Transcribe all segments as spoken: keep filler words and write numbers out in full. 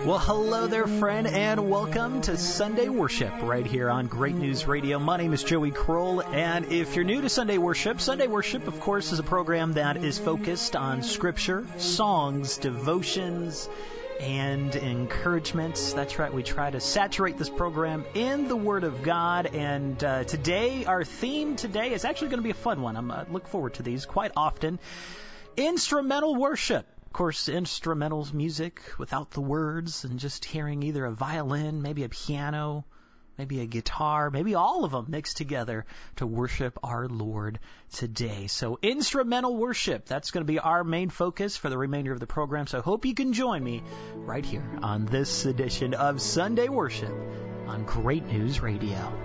Well, hello there, friend, and welcome to Sunday Worship right here on Great News Radio. My name is Joey Kroll, and if you're new to Sunday Worship, Sunday Worship, of course, is a program that is focused on Scripture, songs, devotions, and encouragements. That's right, we try to saturate this program in the Word of God, and uh, today, our theme today is actually going to be a fun one. I'm uh, look forward to these quite often. Instrumental worship. Of course, instrumentals, music without the words, and just hearing either a violin, maybe a piano, maybe a guitar, maybe all of them mixed together to worship our Lord today. So instrumental worship, that's going to be our main focus for the remainder of the program. So I hope you can join me right here on this edition of Sunday Worship on Great News Radio.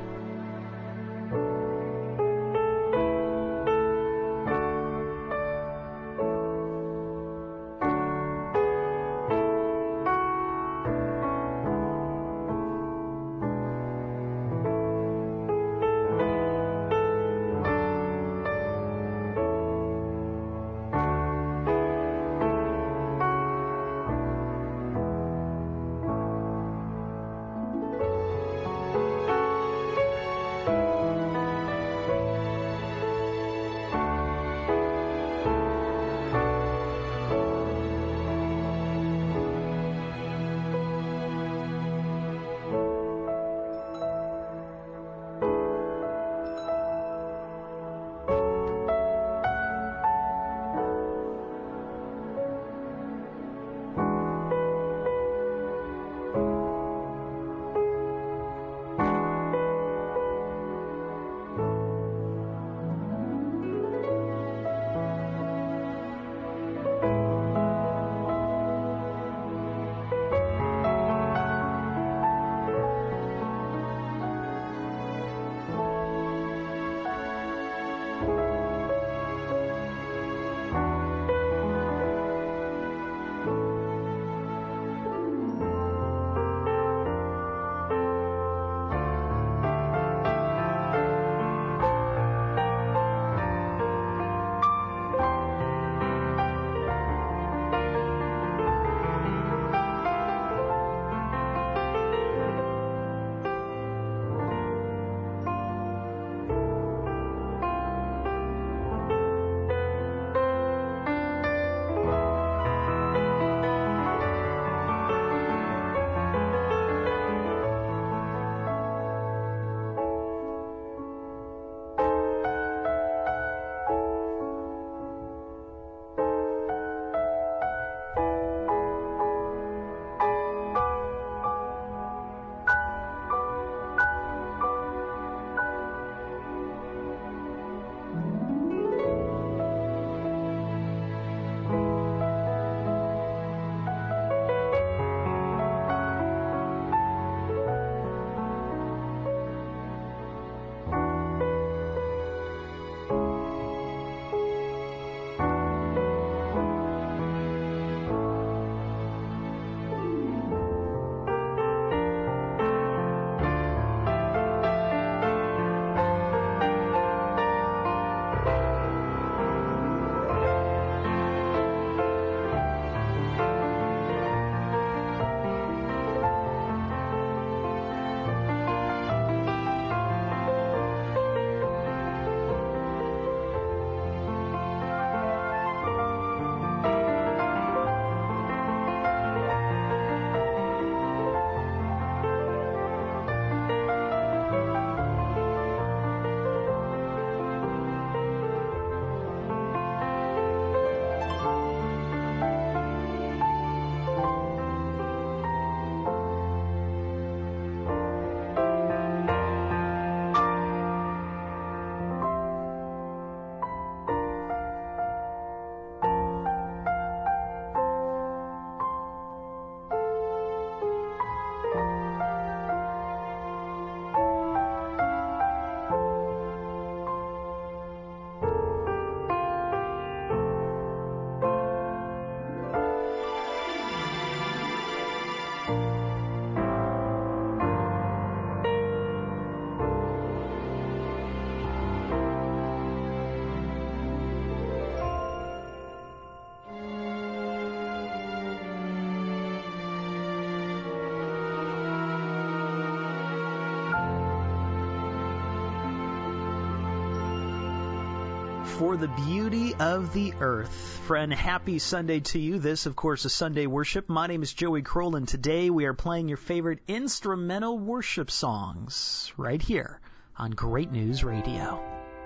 for the beauty of the earth. Friend, happy Sunday to you. This, of course, is Sunday Worship. My name is Joey Kroll, and today we are playing your favorite instrumental worship songs right here on Great News Radio.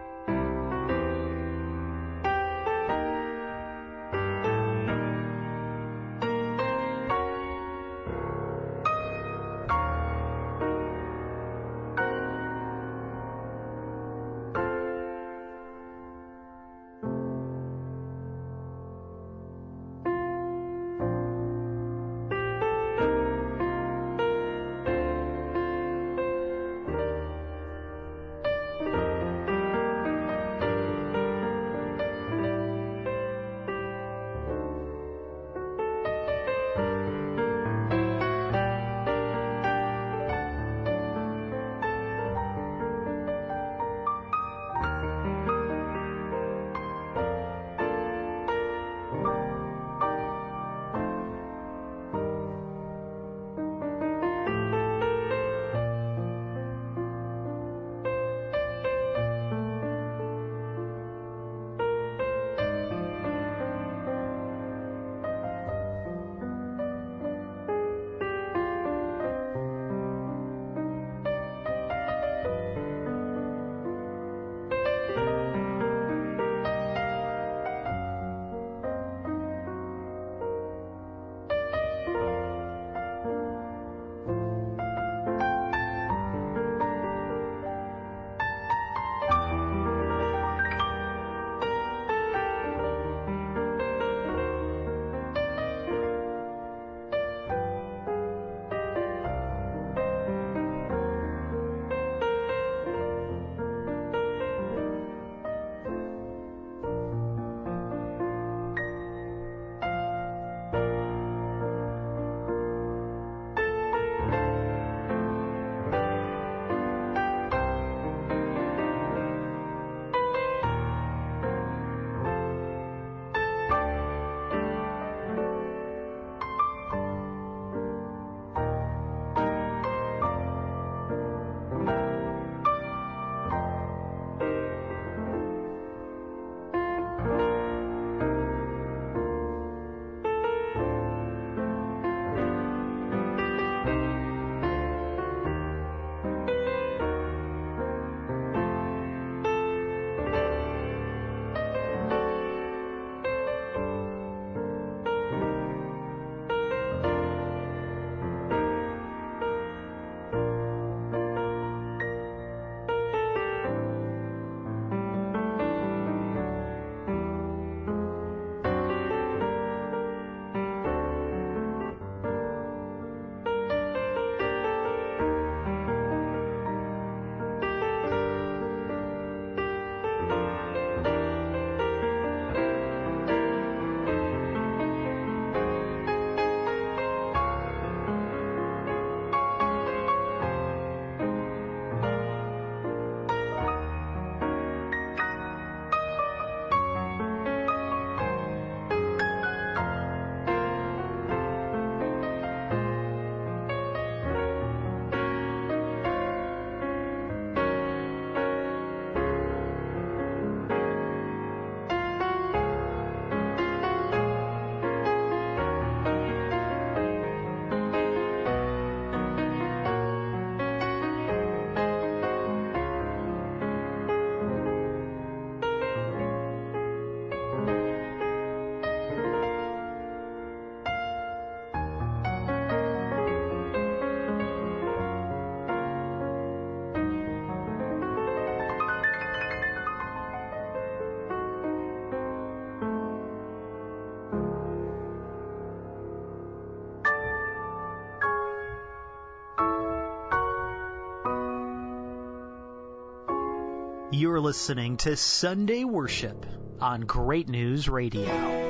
You're listening to Sunday Worship on Great News Radio.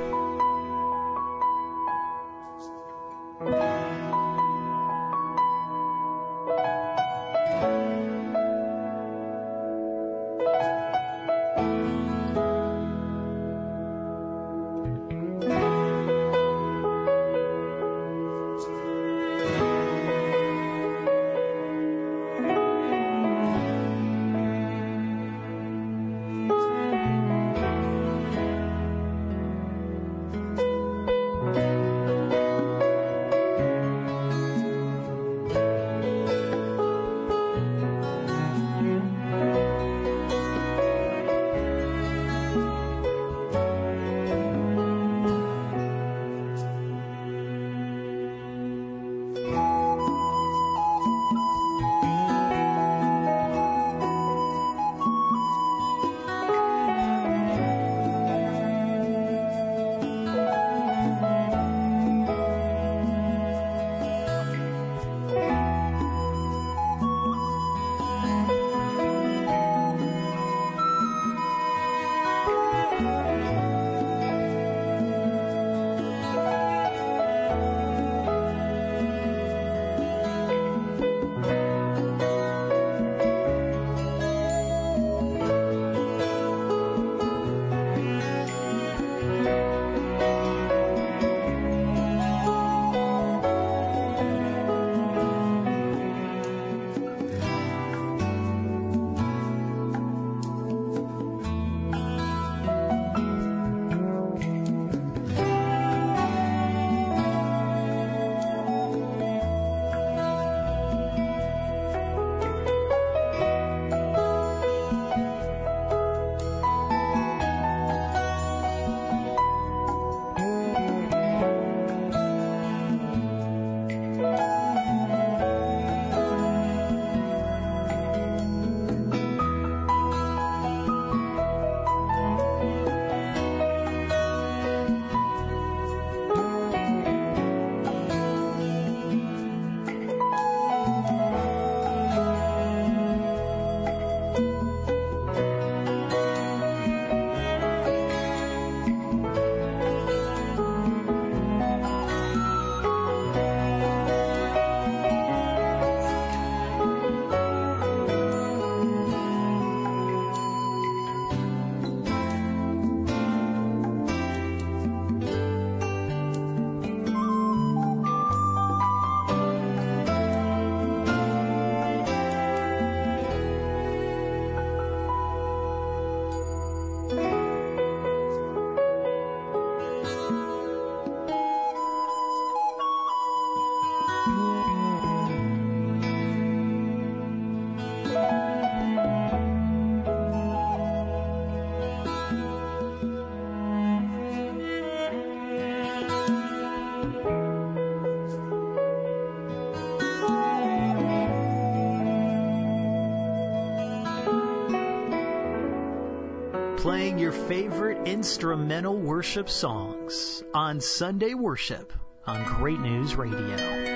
playing your favorite instrumental worship songs on Sunday Worship on Great News Radio.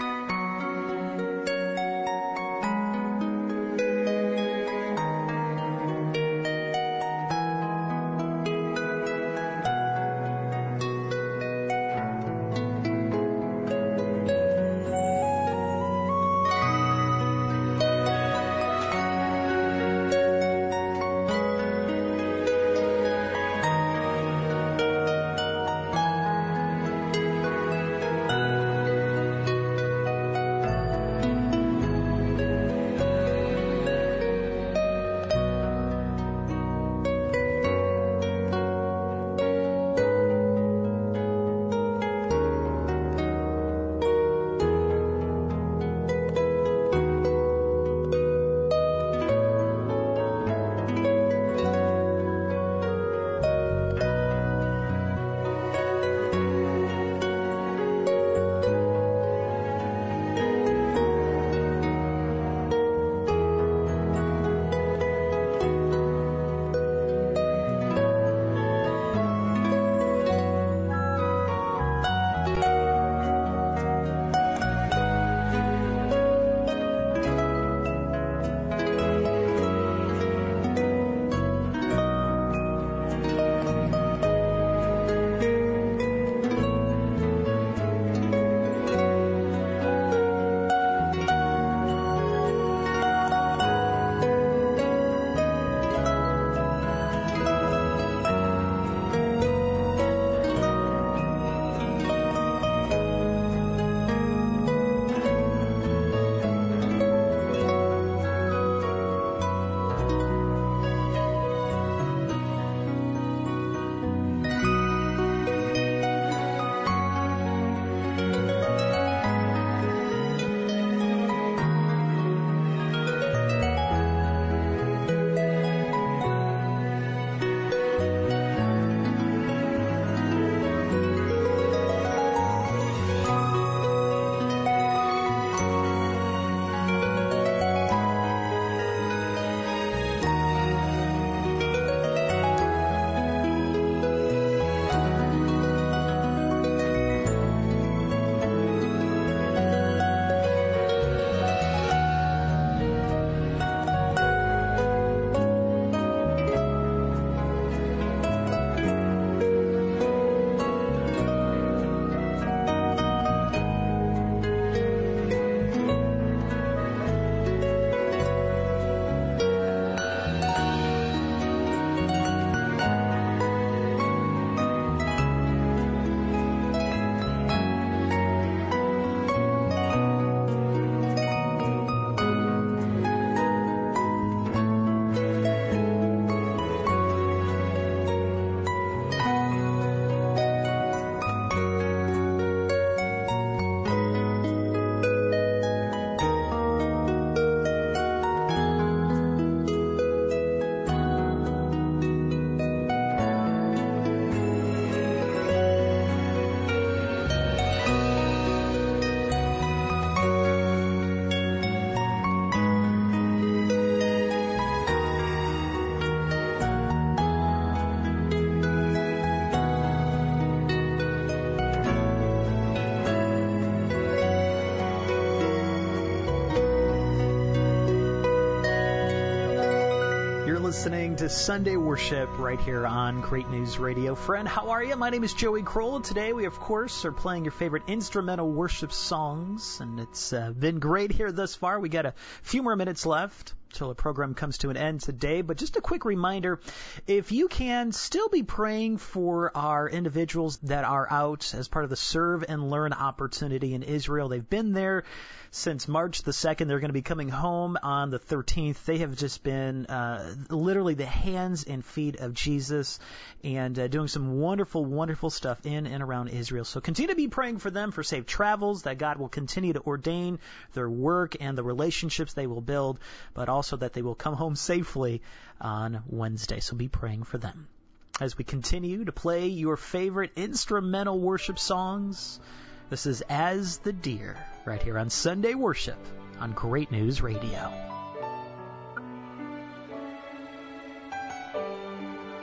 Listening to Sunday Worship right here on Great News Radio. Friend, how are you? My name is Joey Kroll. Today we, of course, are playing your favorite instrumental worship songs, and it's uh, been great here thus far. We got a few more minutes left till the program comes to an end today. But just a quick reminder, if you can, still be praying for our individuals that are out as part of the Serve and Learn opportunity in Israel. They've been there since March the second. They're going to be coming home on the thirteenth. They have just been uh, literally the hands and feet of Jesus and uh, doing some wonderful, wonderful stuff in and around Israel. So continue to be praying for them for safe travels, that God will continue to ordain their work and the relationships they will build, but also also that they will come home safely on Wednesday. So be praying for them. As we continue to play your favorite instrumental worship songs, this is As the Deer, right here on Sunday Worship on Great News Radio.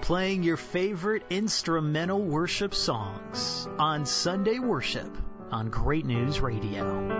playing your favorite instrumental worship songs on Sunday Worship on Great News Radio.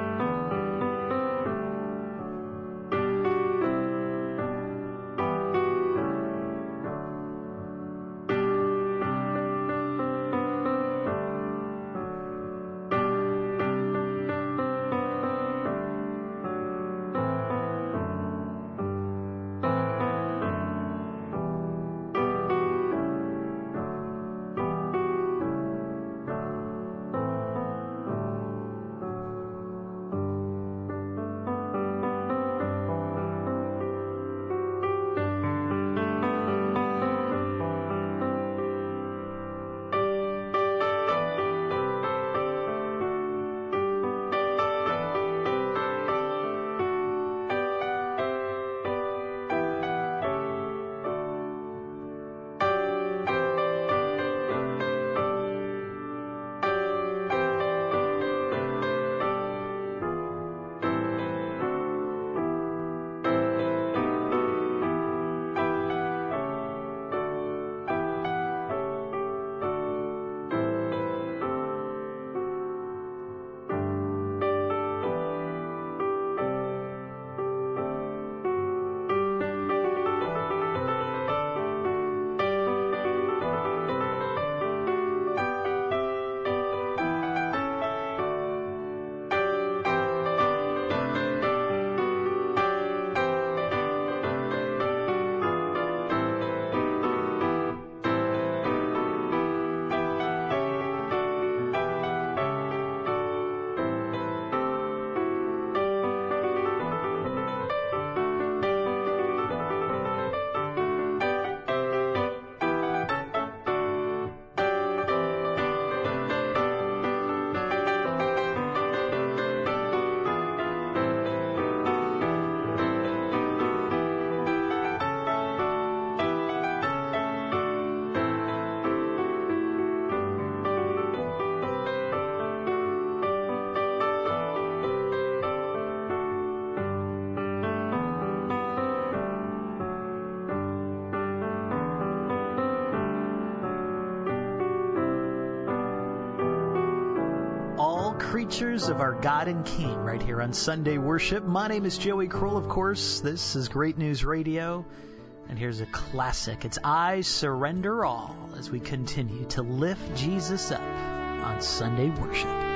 Creatures of our God and King right here on Sunday Worship. My name is Joey Kroll, of course. This is Great News Radio. And here's a classic. It's I Surrender All as we continue to lift Jesus up on Sunday Worship.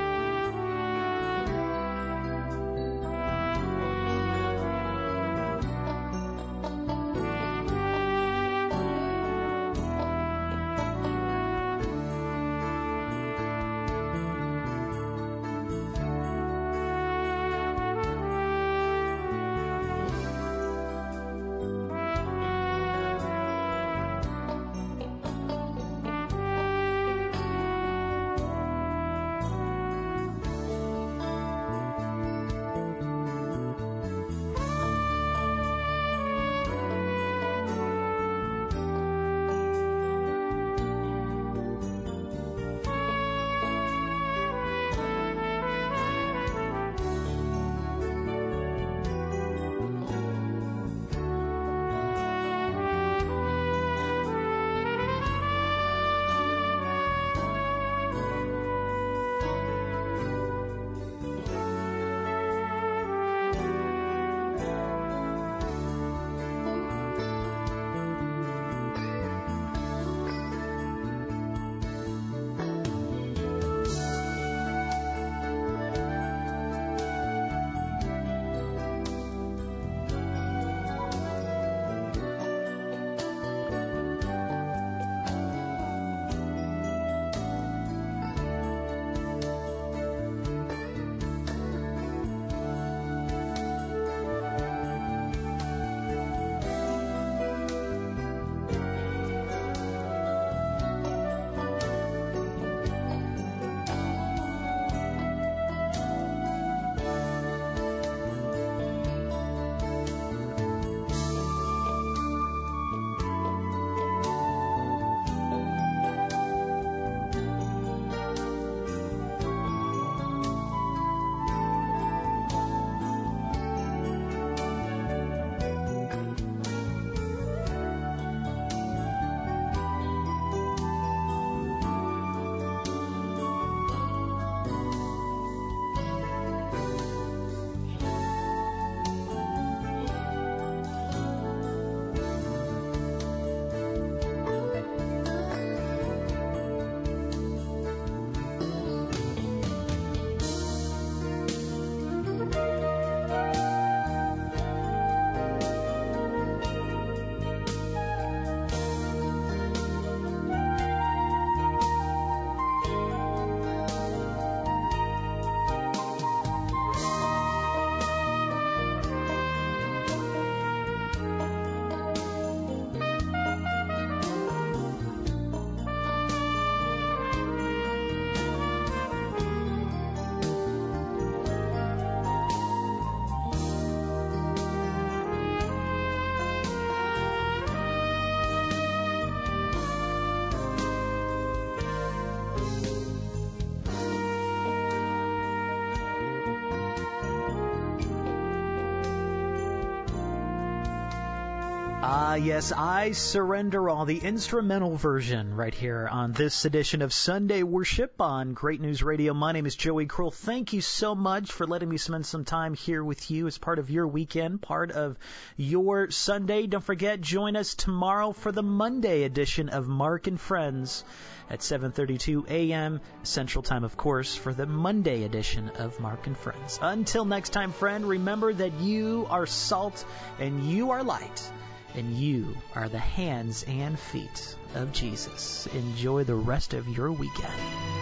Ah, yes, I Surrender All, the instrumental version right here on this edition of Sunday Worship on Great News Radio. My name is Joey Kroll. Thank you so much for letting me spend some time here with you as part of your weekend, part of your Sunday. Don't forget, join us tomorrow for the Monday edition of Mark and Friends at seven thirty-two a.m. Central Time, of course, for the Monday edition of Mark and Friends. Until next time, friend, remember that you are salt and you are light. And you are the hands and feet of Jesus. Enjoy the rest of your weekend.